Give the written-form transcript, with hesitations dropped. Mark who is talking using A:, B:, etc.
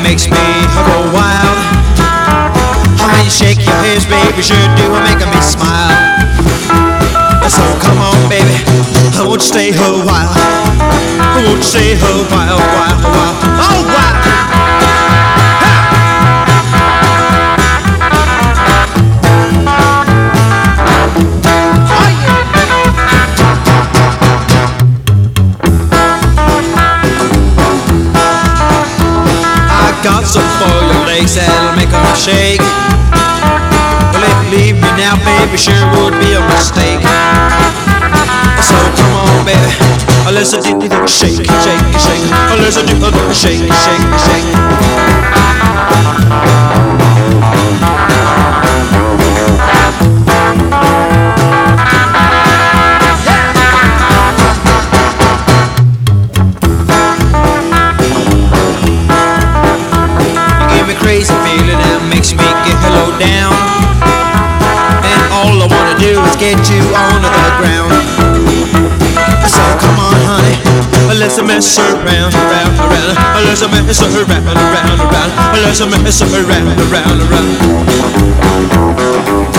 A: makes me go wild. When you shake your hips, baby, sure do making me smile. So come on, baby, I won't stay a while. I won't stay a while, oh while. I got some for your legs that'll make them shake. Well, if you leave me now, baby, sure would be a mistake. So come on, baby, let's do the shake, shake, shake. Let's do the shake, shake, shake. You give me crazy feeling that makes me get low down. And all I wanna do is get you on the ground. So come on, honey, let's mess around, around, around. Let's mess around, around, around. Let's mess around, around, around.